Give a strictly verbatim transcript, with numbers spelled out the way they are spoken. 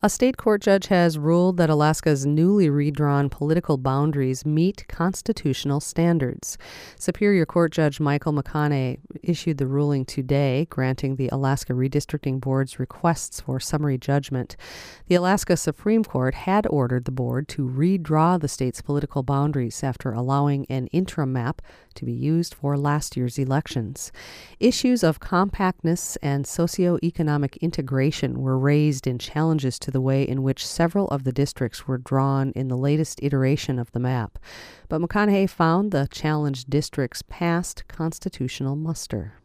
A state court judge has ruled that Alaska's newly redrawn political boundaries meet constitutional standards. Superior Court Judge Michael McConney issued the ruling today, granting the Alaska Redistricting Board's requests for summary judgment. The Alaska Supreme Court had ordered the board to redraw the state's political boundaries after allowing an interim map to be used for last year's elections. Issues of compactness and socioeconomic integration were raised in challenges to the way in which several of the districts were drawn in the latest iteration of the map. But McConaughey found the challenged districts passed constitutional muster.